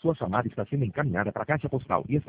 Sua chamada está sendo encaminhada para a caixa postal e está